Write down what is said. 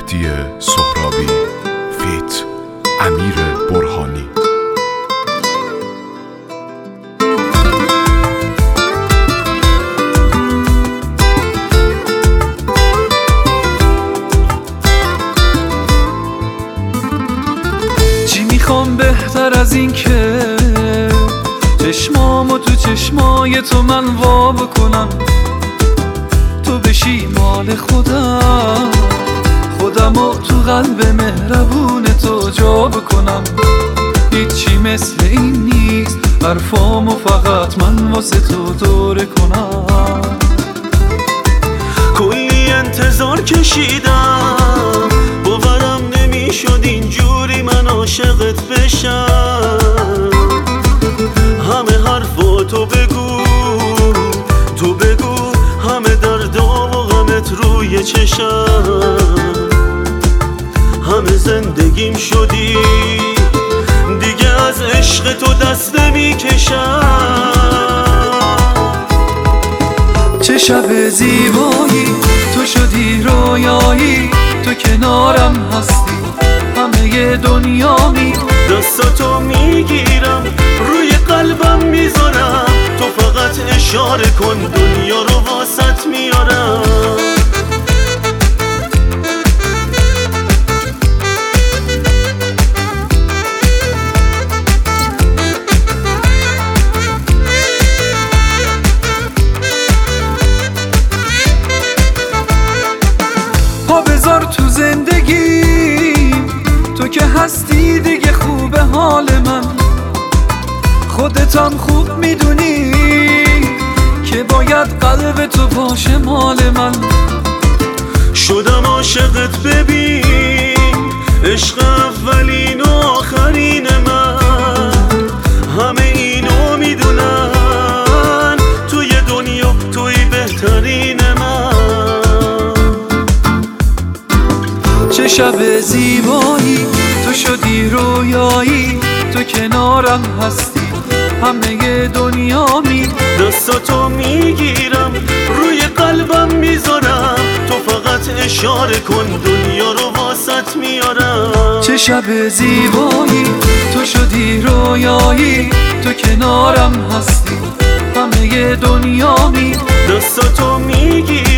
مهدی سهرابی فیت امیر برهانی. چی میخوام بهتر از این که چشمامو تو چشمای تو من وا بکنم، تو بشی مال خودمو تو قلب مهربون تو جا بکنم. هیچی مثل این نیست، حرفامو فقط من واسه تو دوره کنم. کلی انتظار کشیدم، باورم نمیشد اینجوری من عاشقت بشم. همه حرفاتو بگو، تو بگو، همه دردا و غمت روی چشم. همه زندگیم شدی دیگه، از عشق تو دست نمیکشم. چه شب زیبایی، تو شدی رویایی، تو کنارم هستی، همه دنیامی. دستاتو میگیرم روی قلبم میذارم، تو فقط اشاره کن دنیا رو واسط میارم. پا بذار تو زندگیم، تو که هستی دیگه خوبه حال من. خودتم خوب میدونی که باید قلب تو باشه مال من. شدم عاشقت ببین، عشق اولین و آخرین من. همه اینو میدونن، توی دنیا توی بهترین من. چه شب زیبایی، تو شدی رویایی، تو کنارم هستی، همه دنیامی. دستاتو میگیرم روی قلبم میذارم، تو فقط اشاره کن دنیا رو واسط میارم. چه شب زیبایی، تو شدی رویایی، تو کنارم هستی، همه دنیامی. دستاتو میگیرم